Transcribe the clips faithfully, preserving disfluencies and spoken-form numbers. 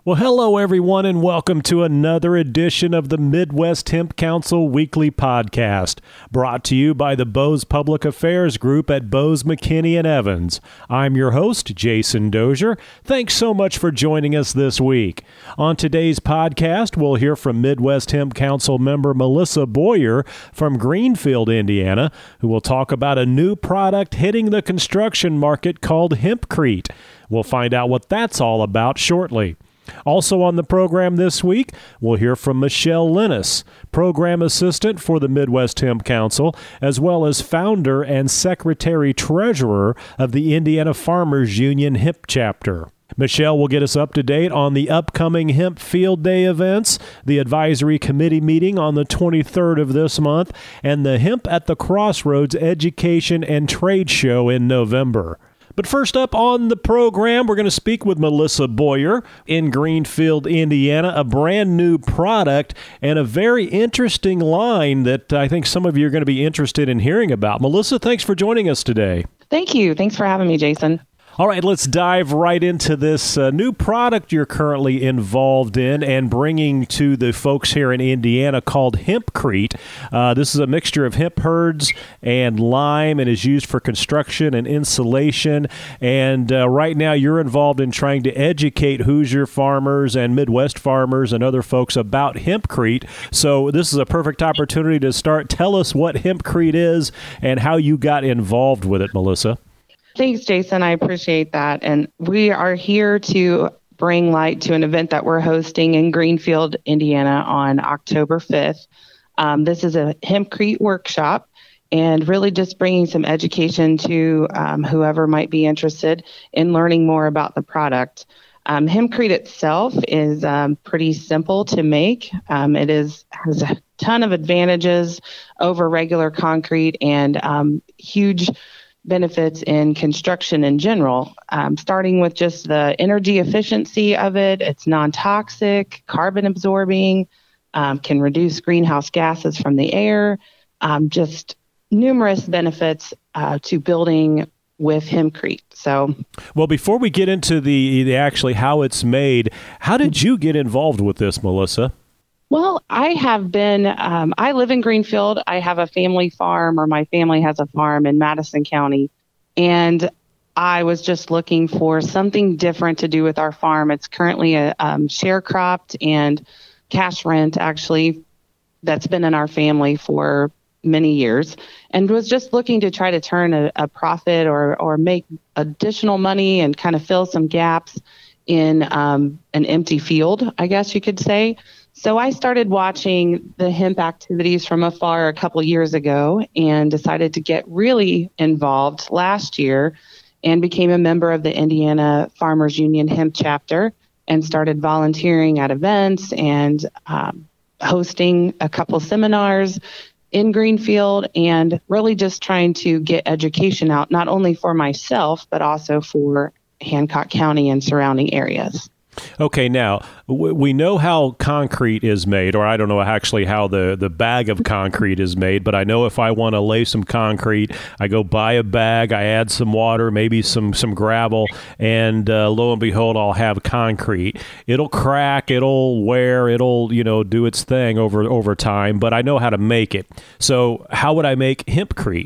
Well, hello, everyone, and welcome to another edition of the Midwest Hemp Council Weekly Podcast, brought to you by the Bose Public Affairs Group at Bose, McKinney and Evans. I'm your host, Jason Dozier. Thanks so much for joining us this week. On today's podcast, we'll hear from Midwest Hemp Council member Melissa Boyer from Greenfield, Indiana, who will talk about a new product hitting the construction market called Hempcrete. We'll find out what that's all about shortly. Also on the program this week, we'll hear from Michelle Linus, Program Assistant for the Midwest Hemp Council, as well as founder and secretary-treasurer of the Indiana Farmers Union Hemp Chapter. Michelle will get us up to date on the upcoming Hemp Field Day events, the advisory committee meeting on the twenty-third of this month, and the Hemp at the Crossroads Education and Trade Show in November. But first up on the program, we're going to speak with Melissa Boyer in Greenfield, Indiana, a brand new product and a very interesting line that I think some of you are going to be interested in hearing about. Melissa, thanks for joining us today. Thank you. Thanks for having me, Jason. All right, let's dive right into this uh, new product you're currently involved in and bringing to the folks here in Indiana called Hempcrete. Uh, this is a mixture of hemp herds and lime and is used for construction and insulation. And uh, right now you're involved in trying to educate Hoosier farmers and Midwest farmers and other folks about Hempcrete. So this is a perfect opportunity to start. Tell us what Hempcrete is and how you got involved with it, Melissa. Thanks, Jason. I appreciate that. And we are here to bring light to an event that we're hosting in Greenfield, Indiana on October fifth. Um, this is a Hempcrete workshop and really just bringing some education to um, whoever might be interested in learning more about the product. Um, Hempcrete itself is um, pretty simple to make. Um, it is has a ton of advantages over regular concrete and um, huge benefits in construction in general, um, starting with just the energy efficiency of it. It's non-toxic, carbon absorbing, um, can reduce greenhouse gases from the air, um, just numerous benefits uh, to building with Hempcrete. So, well, before we get into the, the actually how it's made, how did you get involved with this, Melissa? Well, I have been, um, I live in Greenfield. I have a family farm, or my family has a farm in Madison County. And I was just looking for something different to do with our farm. It's currently a um, sharecropped and cash rent, actually, that's been in our family for many years, and was just looking to try to turn a, a profit or, or make additional money and kind of fill some gaps in um, an empty field, I guess you could say. So I started watching the hemp activities from afar a couple years ago and decided to get really involved last year and became a member of the Indiana Farmers Union Hemp Chapter and started volunteering at events and um, hosting a couple seminars in Greenfield and really just trying to get education out, not only for myself, but also for Hancock County and surrounding areas. Okay, now, w- we know how concrete is made, or I don't know actually how the, the bag of concrete is made, but I know if I want to lay some concrete, I go buy a bag, I add some water, maybe some, some gravel, and uh, lo and behold, I'll have concrete. It'll crack, it'll wear, it'll, you know, do its thing over, over time, but I know how to make it. So how would I make Hempcrete?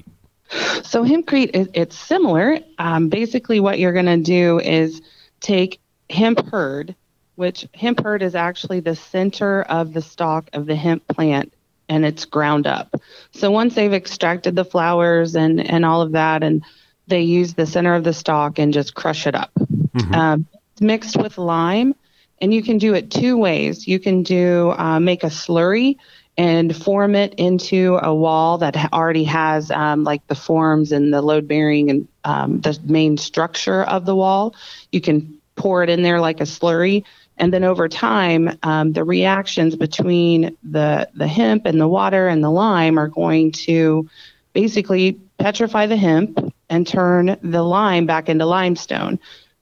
So Hempcrete, it's similar. Um, basically, what you're going to do is take hemp hurd, which hemp hurd is actually the center of the stalk of the hemp plant, and it's ground up. So once they've extracted the flowers and, and all of that, and they use the center of the stalk and just crush it up. Mm-hmm. Um, it's mixed with lime, and you can do it two ways. You can do uh, make a slurry and form it into a wall that already has um, like the forms and the load bearing and um, the main structure of the wall. You can pour it in there like a slurry. And then over time, um, the reactions between the, the hemp and the water and the lime are going to basically petrify the hemp and turn the lime back into limestone.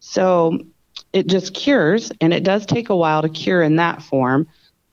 So it just cures, and it does take a while to cure in that form.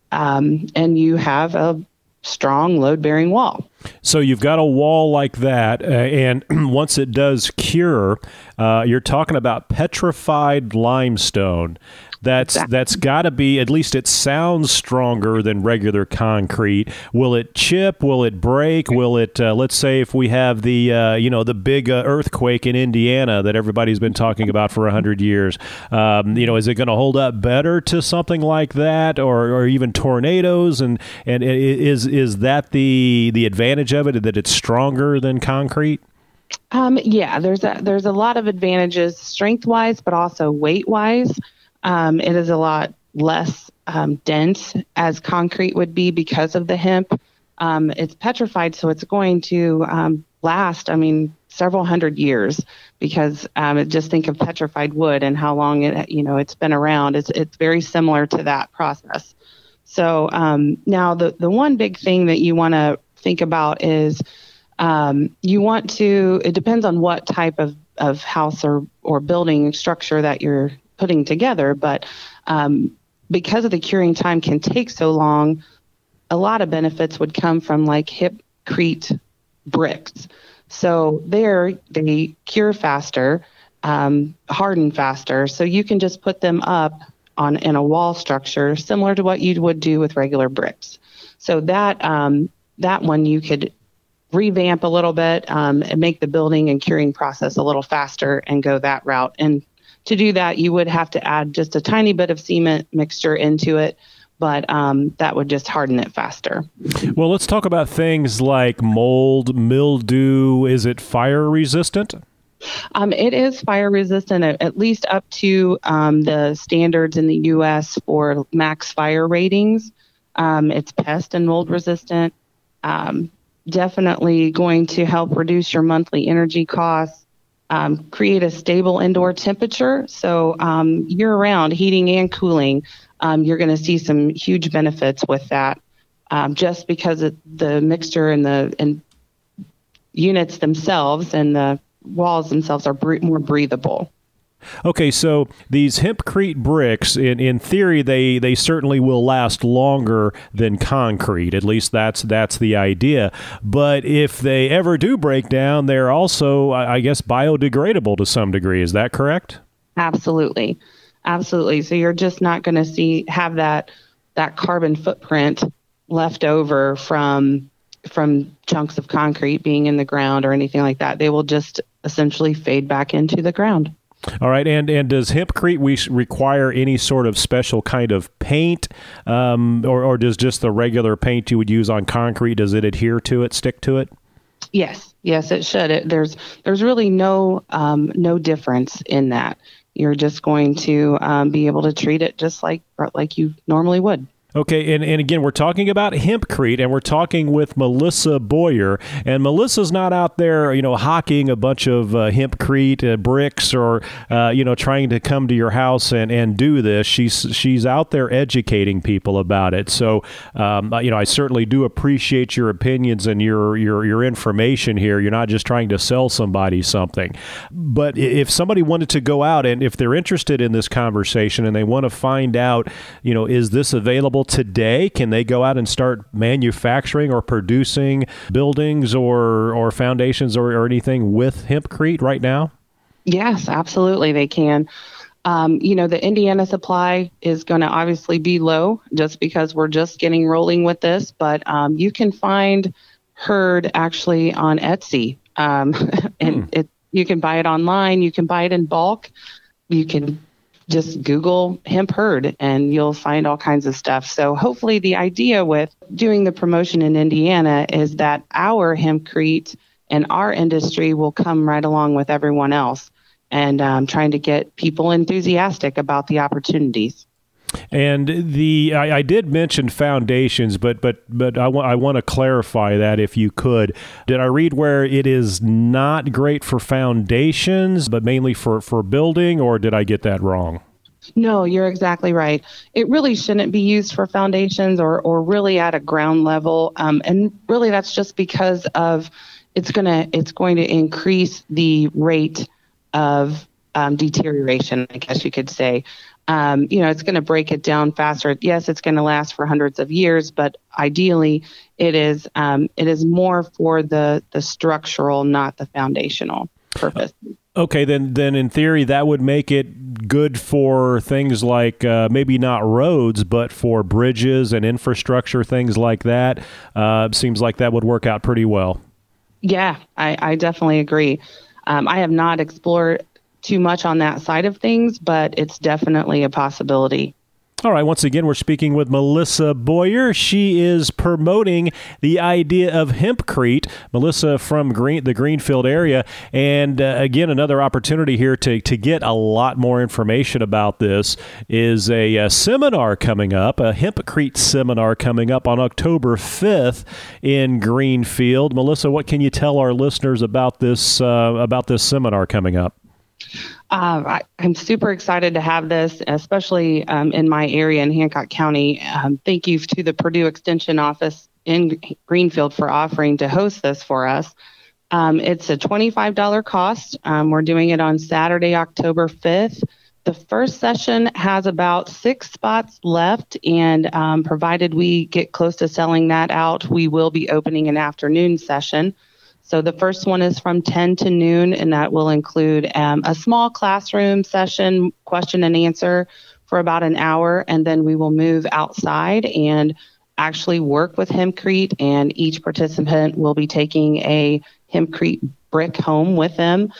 Um, and you have a strong load-bearing wall. So you've got a wall like that, uh, and once it does cure, uh, you're talking about petrified limestone. That's exactly. that's got to be, at least it sounds stronger than regular concrete. Will it chip? Will it break? Will it, uh, let's say if we have the, uh, you know, the big uh, earthquake in Indiana that everybody's been talking about for one hundred years, um, you know, is it going to hold up better to something like that, or, or even tornadoes? And, and is is that the the advantage of it, that it's stronger than concrete? Um, yeah, there's a there's a lot of advantages strength wise, but also weight wise. Um, it is a lot less um, dense as concrete would be because of the hemp. Um, it's petrified, so it's going to um, last. I mean, several hundred years, because um, just think of petrified wood and how long it you know it's been around. It's it's very similar to that process. So um, now the the one big thing that you want to think about is. Um, you want to, it depends on what type of, of house or, or building structure that you're putting together, but um, because of the curing time can take so long, a lot of benefits would come from like hempcrete bricks. So there they cure faster, um, harden faster, so you can just put them up on in a wall structure similar to what you would do with regular bricks. So that um, that one you could revamp a little bit um, and make the building and curing process a little faster and go that route. And to do that, you would have to add just a tiny bit of cement mixture into it, but um, that would just harden it faster. Well, let's talk about things like mold, mildew. Is it fire resistant? Um, it is fire resistant, at, at least up to um, the standards in the U S for max fire ratings. Um, it's pest and mold resistant. Um, definitely going to help reduce your monthly energy costs, um, create a stable indoor temperature. So um, year-round, heating and cooling, um, you're going to see some huge benefits with that, um, just because of the mixture and the and units themselves and the walls themselves are bre- more breathable. Okay, so these hempcrete bricks, in, in theory, they, they certainly will last longer than concrete. At least that's that's the idea. But if they ever do break down, they're also, I guess, biodegradable to some degree. Is that correct? Absolutely, absolutely. So you're just not going to see have that that carbon footprint left over from from chunks of concrete being in the ground or anything like that. They will just essentially fade back into the ground. All right, and and does hempcrete we require any sort of special kind of paint, um, or, or does just the regular paint you would use on concrete, does it adhere to it, stick to it? Yes, yes, it should. It, there's there's really no um, no difference in that. You're just going to um, be able to treat it just like like you normally would. Okay, and, and again, we're talking about hempcrete, and we're talking with Melissa Boyer. And Melissa's not out there, you know, hawking a bunch of uh, hempcrete uh, bricks or, uh, you know, trying to come to your house and, and do this. She's she's out there educating people about it. So, um, you know, I certainly do appreciate your opinions and your, your, your information here. You're not just trying to sell somebody something. But if somebody wanted to go out and if they're interested in this conversation and they want to find out, you know, is this available today? Can they go out and start manufacturing or producing buildings or or foundations or, or anything with hempcrete right now? Yes, absolutely, they can. Um, you know, the Indiana supply is going to obviously be low just because we're just getting rolling with this, but um, you can find hurd actually on Etsy, um, and hmm. it you can buy it online. You can buy it in bulk. You can just Google hemp hurd and you'll find all kinds of stuff. So hopefully the idea with doing the promotion in Indiana is that our hempcrete and our industry will come right along with everyone else, and um, trying to get people enthusiastic about the opportunities. And the I, I did mention foundations, but but but I want I want to clarify that if you could. Did I read where it is not great for foundations, but mainly for, for building, or did I get that wrong? No, you're exactly right. It really shouldn't be used for foundations or or really at a ground level, um, and really that's just because of it's gonna it's going to increase the rate of um, deterioration, I guess you could say. Um, you know, it's going to break it down faster. Yes, it's going to last for hundreds of years, but ideally, it is um, it is more for the the structural, not the foundational purpose. Okay, then then in theory that would make it good for things like uh, maybe not roads, but for bridges and infrastructure, things like that. Uh, seems like that would work out pretty well. Yeah, I, I definitely agree. Um, I have not explored too much on that side of things, but it's definitely a possibility. All right, once again, we're speaking with Melissa Boyer. She is promoting the idea of hempcrete. Melissa from Green, the Greenfield area. And uh, again, another opportunity here to, to get a lot more information about this is a, a seminar coming up, a hempcrete seminar coming up on October fifth in Greenfield. Melissa, what can you tell our listeners about this, uh, about this seminar coming up? Uh, I, I'm super excited to have this, especially um, in my area in Hancock County. Um, thank you to the Purdue Extension Office in Greenfield for offering to host this for us. Um, it's a twenty-five dollars cost. Um, we're doing it on Saturday, October fifth. The first session has about six spots left, and um, provided we get close to selling that out, we will be opening an afternoon session. So the first one is from ten to noon, and that will include um, a small classroom session, question and answer for about an hour, and then we will move outside and actually work with hempcrete, and each participant will be taking a hempcrete brick home with them.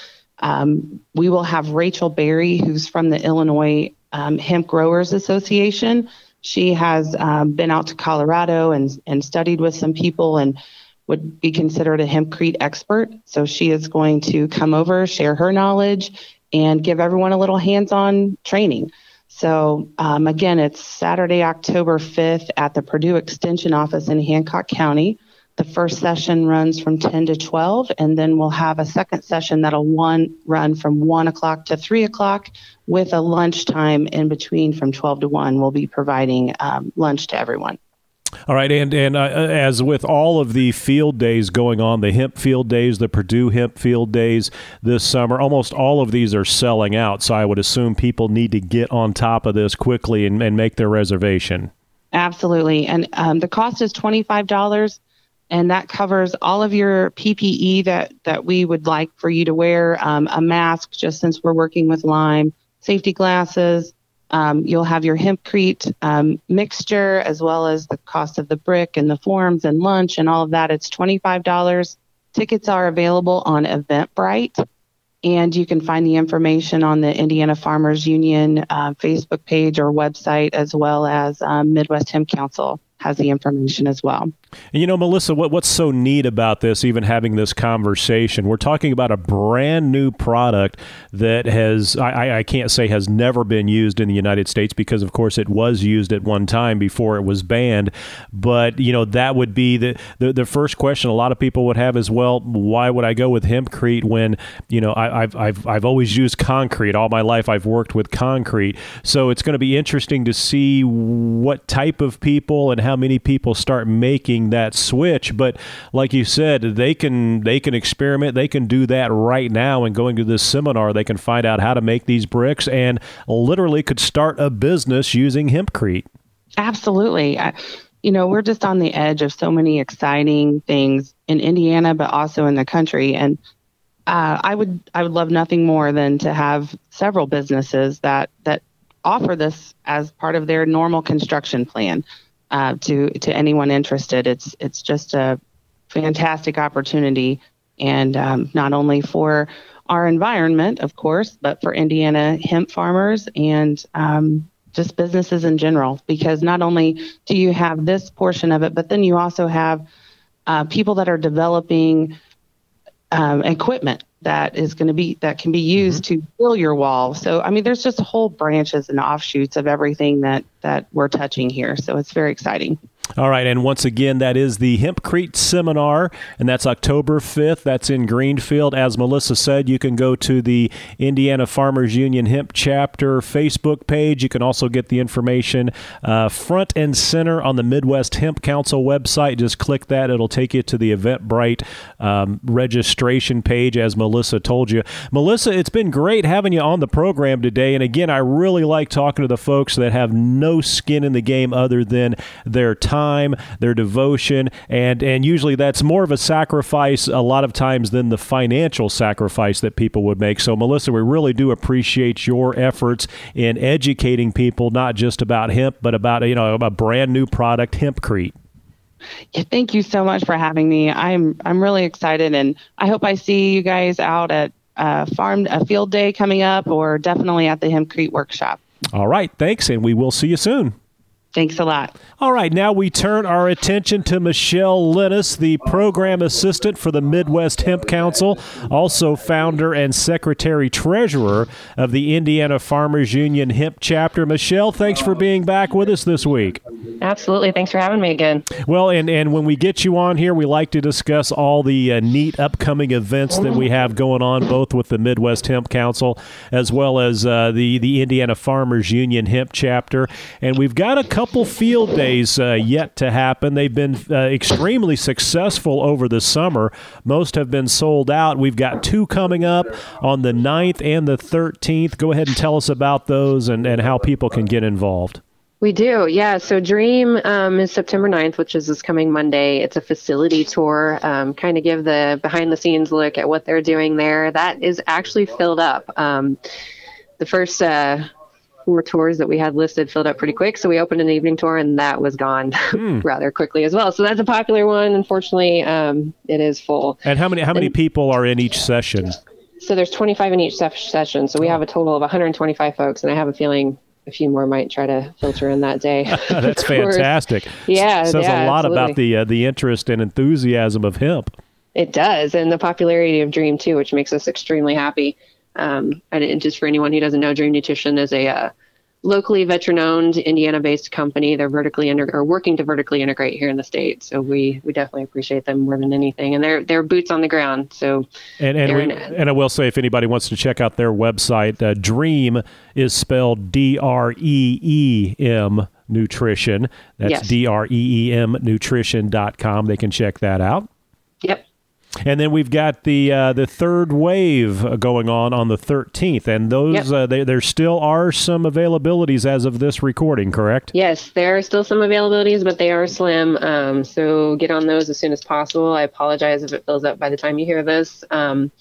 Um, we will have Rachel Berry, who's from the Illinois um, Hemp Growers Association. She has um, been out to Colorado and, and studied with some people and would be considered a hempcrete expert. So she is going to come over, share her knowledge, and give everyone a little hands-on training. So um, again, it's Saturday, October fifth at the Purdue Extension Office in Hancock County. The first session runs from ten to twelve, and then we'll have a second session that'll one run from one o'clock to three o'clock with a lunchtime in between from twelve to one. We'll be providing um, lunch to everyone. All right, and and uh, as with all of the field days going on, the hemp field days, the Purdue hemp field days this summer, almost all of these are selling out. So I would assume people need to get on top of this quickly and, and make their reservation. Absolutely, and um, the cost is twenty-five dollars, and that covers all of your P P E that, that we would like for you to wear, um, a mask, just since we're working with Lyme, safety glasses. Um, you'll have your hempcrete um, mixture, as well as the cost of the brick and the forms and lunch and all of that. It's twenty-five dollars. Tickets are available on Eventbrite, and you can find the information on the Indiana Farmers Union uh, Facebook page or website, as well as um, Midwest Hemp Council has the information as well. And you know, Melissa, what, what's so neat about this, even having this conversation, we're talking about a brand new product that has, I, I can't say has never been used in the United States, because of course it was used at one time before it was banned. But, you know, that would be the, the, the first question a lot of people would have is, well, why would I go with hempcrete when, you know, I, I've, I've, I've always used concrete all my life. I've worked with concrete. So it's going to be interesting to see what type of people and how many people start making that switch. But like you said, they can they can experiment. They can do that right now, and going to this seminar, they can find out how to make these bricks and literally could start a business using hempcrete. Absolutely. I, you know, we're just on the edge of so many exciting things in Indiana, but also in the country. And uh, I would I would love nothing more than to have several businesses that that offer this as part of their normal construction plan. Uh, to to anyone interested, it's it's just a fantastic opportunity, and um, not only for our environment, of course, but for Indiana hemp farmers and um, just businesses in general. Because not only do you have this portion of it, but then you also have uh, people that are developing um, equipment that is going to be that can be used mm-hmm. to fill your wall. So, I mean, there's just whole branches and offshoots of everything that that we're touching here. So it's very exciting. All right. And once again, that is the Hempcrete Seminar, and that's October fifth. That's in Greenfield. As Melissa said, you can go to the Indiana Farmers Union Hemp Chapter Facebook page. You can also get the information uh, front and center on the Midwest Hemp Council website. Just click that. It'll take you to the Eventbrite um, registration page, as Melissa told you. Melissa, it's been great having you on the program today. And again, I really like talking to the folks that have no skin in the game other than their time time, their devotion, and, and usually that's more of a sacrifice a lot of times than the financial sacrifice that people would make. So, Melissa, we really do appreciate your efforts in educating people, not just about hemp, but about, you know, a brand new product, Hempcrete. Yeah, thank you so much for having me. I'm I'm really excited, and I hope I see you guys out at uh, farm a field day coming up, or definitely at the Hempcrete workshop. All right, thanks, and we will see you soon. Thanks a lot. All right, now we turn our attention to Michelle Linus, the program assistant for the Midwest Hemp Council, also founder and secretary-treasurer of the Indiana Farmers Union Hemp Chapter. Michelle, thanks for being back with us this week. Absolutely. Thanks for having me again. Well, and, and when we get you on here, we like to discuss all the uh, neat upcoming events that we have going on, both with the Midwest Hemp Council as well as uh, the, the Indiana Farmers Union Hemp Chapter. And we've got a couple field days uh, yet to happen. They've been uh, extremely successful over the summer. Most have been sold out. We've got two coming up on the ninth and the thirteenth. Go ahead and tell us about those and, and how people can get involved. We do, yeah. So Dream um, is September ninth, which is this coming Monday. It's a facility tour, um, kind of give the behind-the-scenes look at what they're doing there. That is actually filled up. Um, the first uh, four tours that we had listed filled up pretty quick, so we opened an evening tour, and that was gone mm. rather quickly as well. So that's a popular one. Unfortunately, um, it is full. And how many how many and, people are in each session? So there's twenty-five in each session, so we have a total of one hundred twenty-five folks, and I have a feeling a few more might try to filter in that day. That's fantastic. Yeah. Says yeah, a lot absolutely. about the uh, the interest and enthusiasm of hemp. It does, and the popularity of Dream too, which makes us extremely happy. Um, and just for anyone who doesn't know, Dream Nutrition is a uh, locally veteran-owned, Indiana-based company. They're vertically inter- or working to vertically integrate here in the state. So we, we definitely appreciate them more than anything. And they're they're boots on the ground. So and and, we, and I will say, if anybody wants to check out their website, uh, Dream is spelled D R E E M Nutrition. That's yes. D R E E M nutrition dot com. They can check that out. Yep. And then we've got the uh, the third wave going on on the thirteenth, and those yep. uh, they, there still are some availabilities as of this recording, correct? Yes, there are still some availabilities, but they are slim. Um, so get on those as soon as possible. I apologize if it fills up by the time you hear this, um,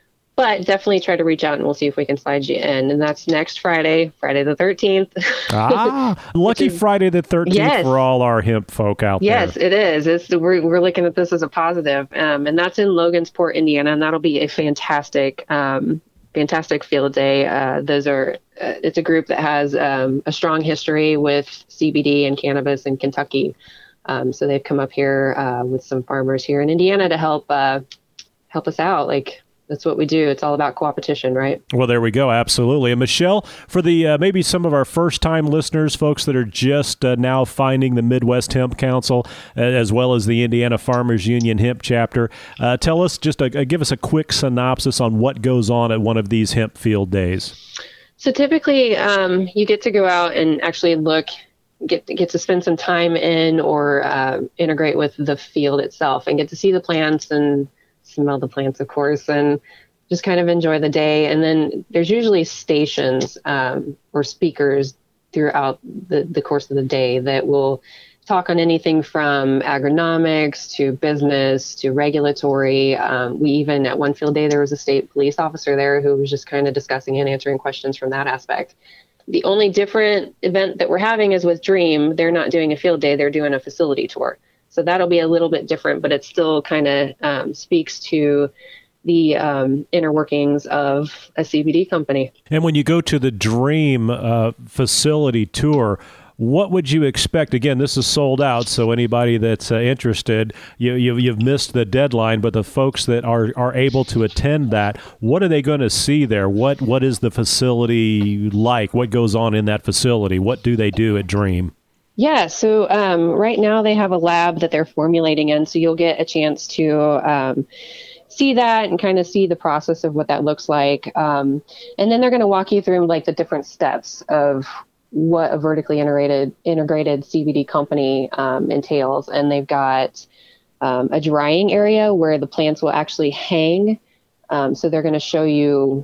but definitely try to reach out and we'll see if we can slide you in. And that's next Friday, Friday the thirteenth. Ah, lucky is, Friday the thirteenth yes. for all our hemp folk out yes, there. Yes, it is. It's we're we're looking at this as a positive, um, and that's in Logansport, Indiana, and that'll be a fantastic, um, fantastic field day. Uh, those are uh, it's a group that has um, a strong history with C B D and cannabis in Kentucky, um, so they've come up here uh, with some farmers here in Indiana to help uh, help us out, like. That's what we do. It's all about co-opetition, right? Well, there we go. Absolutely. And Michelle, for the uh, maybe some of our first-time listeners, folks that are just uh, now finding the Midwest Hemp Council, uh, as well as the Indiana Farmers Union Hemp Chapter, uh, tell us, just a, a, give us a quick synopsis on what goes on at one of these hemp field days. So typically, um, you get to go out and actually look, get get to spend some time in or uh, integrate with the field itself and get to see the plants and smell the plants, of course, and just kind of enjoy the day. And then there's usually stations um, or speakers throughout the, the course of the day that will talk on anything from agronomics to business to regulatory. Um, we even, at one field day, there was a state police officer there who was just kind of discussing and answering questions from that aspect. The only different event that we're having is with Dream. They're not doing a field day, they're doing a facility tour. So that'll be a little bit different, but it still kind of um, speaks to the um, inner workings of a C B D company. And when you go to the Dream uh, facility tour, what would you expect? Again, this is sold out, so anybody that's uh, interested, you, you, you've missed the deadline, but the folks that are, are able to attend that, what are they going to see there? What What is the facility like? What goes on in that facility? What do they do at Dream? Yeah, so um, right now they have a lab that they're formulating in, so you'll get a chance to um, see that and kind of see the process of what that looks like. Um, and then they're going to walk you through like the different steps of what a vertically integrated integrated C B D company um, entails. And they've got um, a drying area where the plants will actually hang. Um, so they're going to show you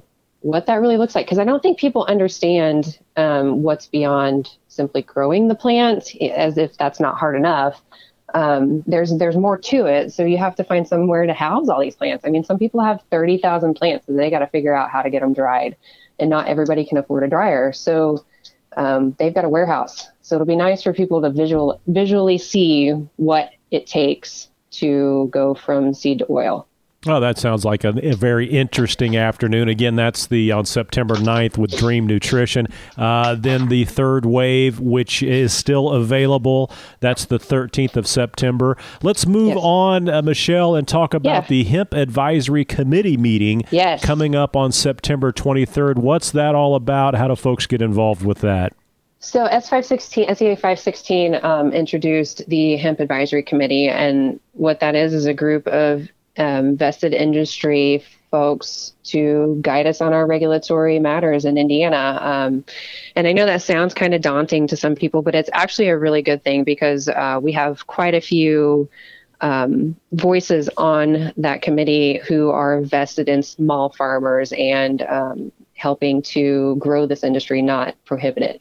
what that really looks like. Because I don't think people understand um, what's beyond simply growing the plant, as if that's not hard enough. Um, there's there's more to it. So you have to find somewhere to house all these plants. I mean, some people have thirty thousand plants and they got to figure out how to get them dried, and not everybody can afford a dryer. So um, they've got a warehouse. So it'll be nice for people to visual visually see what it takes to go from seed to oil. Oh, that sounds like a, a very interesting afternoon. Again, that's the on September ninth with Dream Nutrition. Uh, then the third wave, which is still available, that's the thirteenth of September. Let's move yes. on, uh, Michelle, and talk about yeah. the Hemp Advisory Committee meeting yes. coming up on September twenty-third. What's that all about? How do folks get involved with that? So S five sixteen, S E A five sixteen um, introduced the Hemp Advisory Committee, and what that is is a group of Um, vested industry folks to guide us on our regulatory matters in Indiana. Um, and I know that sounds kind of daunting to some people, but it's actually a really good thing because uh, we have quite a few um, voices on that committee who are vested in small farmers and um, helping to grow this industry, not prohibit it.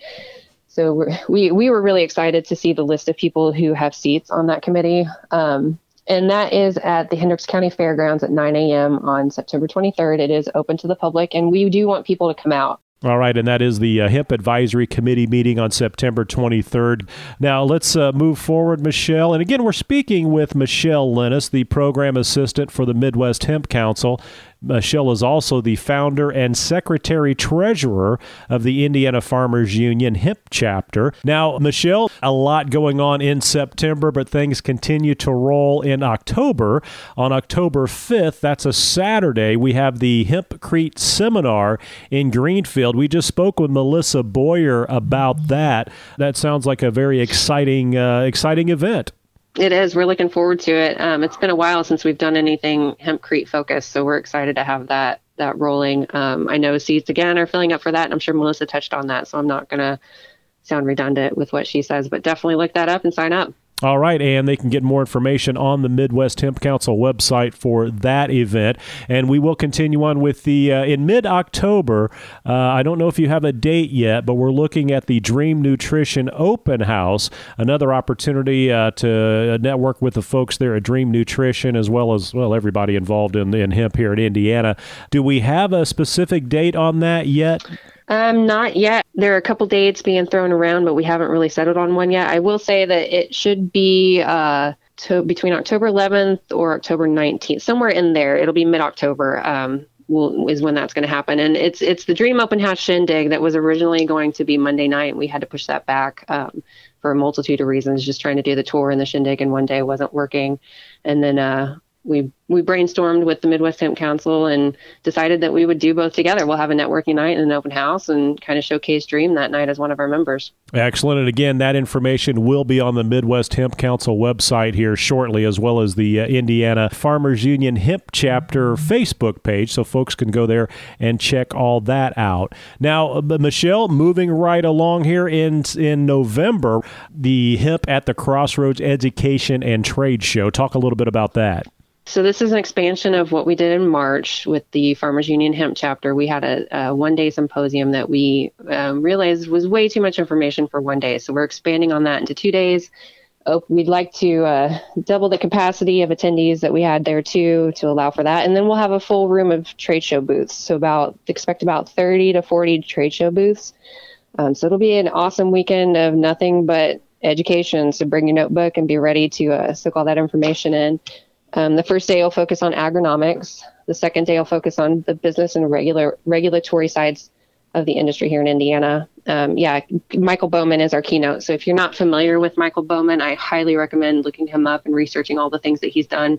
So we're, we we were really excited to see the list of people who have seats on that committee. Um, And that is at the Hendricks County Fairgrounds at nine a.m. on September twenty-third. It is open to the public, and we do want people to come out. All right, and that is the uh, Hemp Advisory Committee meeting on September twenty-third. Now, let's uh, move forward, Michelle. And again, we're speaking with Michelle Lennis, the Program Assistant for the Midwest Hemp Council. Michelle is also the founder and secretary-treasurer of the Indiana Farmers Union Hemp Chapter. Now, Michelle, a lot going on in September, but things continue to roll in October. On October fifth, that's a Saturday, we have the Hempcrete Seminar in Greenfield. We just spoke with Melissa Boyer about that. That sounds like a very exciting, uh, exciting event. It is. We're looking forward to it. Um, it's been a while since we've done anything Hempcrete focused, so we're excited to have that that rolling. Um, I know seeds again are filling up for that, and I'm sure Melissa touched on that, so I'm not going to sound redundant with what she says, but definitely look that up and sign up. All right, and they can get more information on the Midwest Hemp Council website for that event. And we will continue on with the, uh, in mid-October, uh, I don't know if you have a date yet, but we're looking at the Dream Nutrition Open House, another opportunity uh, to network with the folks there at Dream Nutrition, as well as, well, everybody involved in, in hemp here in Indiana. Do we have a specific date on that yet? Um, not yet. There are a couple dates being thrown around, but we haven't really settled on one yet. I will say that it should be uh, to, between October eleventh or October nineteenth, somewhere in there. It'll be mid-October um, will, is when that's going to happen. And it's it's the Dream Open House Shindig that was originally going to be Monday night. We had to push that back um, for a multitude of reasons, just trying to do the tour and the Shindig in one day wasn't working. And then uh, we we brainstormed with the Midwest Hemp Council and decided that we would do both together. We'll have a networking night and an open house and kind of showcase Dream that night as one of our members. Excellent. And again, that information will be on the Midwest Hemp Council website here shortly, as well as the uh, Indiana Farmers Union Hemp Chapter Facebook page, so folks can go there and check all that out. Now, uh, Michelle, moving right along here in, in November, the Hemp at the Crossroads Education and Trade Show. Talk a little bit about that. So this is an expansion of what we did in March with the Farmers Union Hemp Chapter. We had a, a one-day symposium that we um, realized was way too much information for one day. So we're expanding on that into two days. Oh, we'd like to uh, double the capacity of attendees that we had there too, to allow for that. And then we'll have a full room of trade show booths. So about expect about thirty to forty trade show booths. Um, so it'll be an awesome weekend of nothing but education. So bring your notebook and be ready to uh, soak all that information in. Um, the first day will focus on agronomics. The second day will focus on the business and regular regulatory sides of the industry here in Indiana. Um, yeah, Michael Bowman is our keynote. So if you're not familiar with Michael Bowman, I highly recommend looking him up and researching all the things that he's done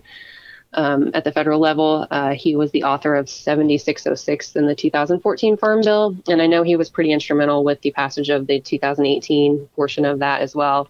um, at the federal level. Uh, he was the author of seventy-six oh six in the two thousand fourteen Farm Bill. And I know he was pretty instrumental with the passage of the two thousand eighteen portion of that as well.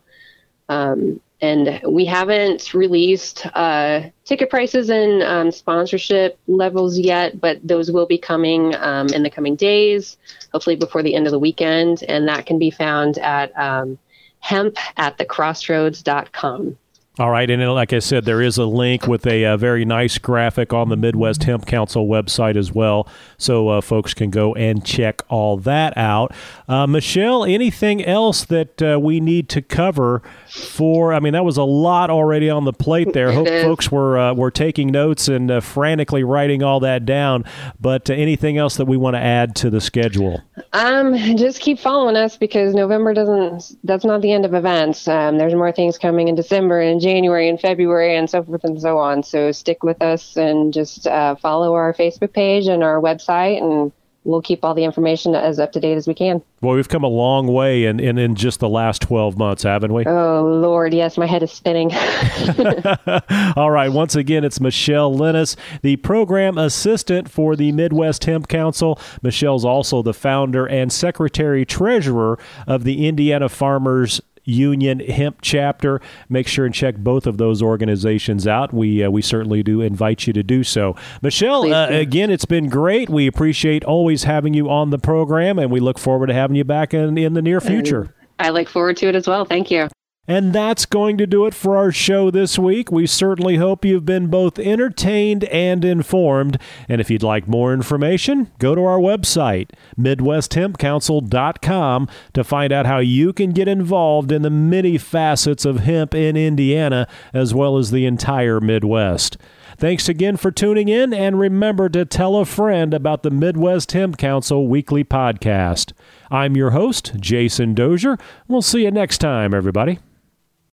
Um, And we haven't released uh, ticket prices and um, sponsorship levels yet, but those will be coming um, in the coming days, hopefully before the end of the weekend. And that can be found at um, hemp at the crossroads dot com. All right, and like I said, there is a link with a, a very nice graphic on the Midwest Hemp Council website as well, so uh, folks can go and check all that out. Uh, Michelle, anything else that uh, we need to cover for, I mean, that was a lot already on the plate there. Hope folks were uh, were taking notes and uh, frantically writing all that down, but uh, anything else that we want to add to the schedule? Um, just keep following us, because November doesn't, that's not the end of events. Um, there's more things coming in December and January and February and so forth and so on. So stick with us and just uh, follow our Facebook page and our website, and we'll keep all the information as up to date as we can. Well, we've come a long way in, in, in just the last twelve months, haven't we? Oh, Lord, yes, my head is spinning. All right, once again, it's Michelle Linus, the program assistant for the Midwest Hemp Council. Michelle's also the founder and secretary-treasurer of the Indiana Farmers Union Hemp Chapter. Make sure and check both of those organizations out. We uh, we certainly do invite you to do so. Michelle, uh, again, it's been great. We appreciate always having you on the program, and we look forward to having you back in, in the near future. And I look forward to it as well. Thank you. And that's going to do it for our show this week. We certainly hope you've been both entertained and informed. And if you'd like more information, go to our website, midwest hemp council dot com, to find out how you can get involved in the many facets of hemp in Indiana, as well as the entire Midwest. Thanks again for tuning in, and remember to tell a friend about the Midwest Hemp Council Weekly Podcast. I'm your host, Jason Dozier. We'll see you next time, everybody.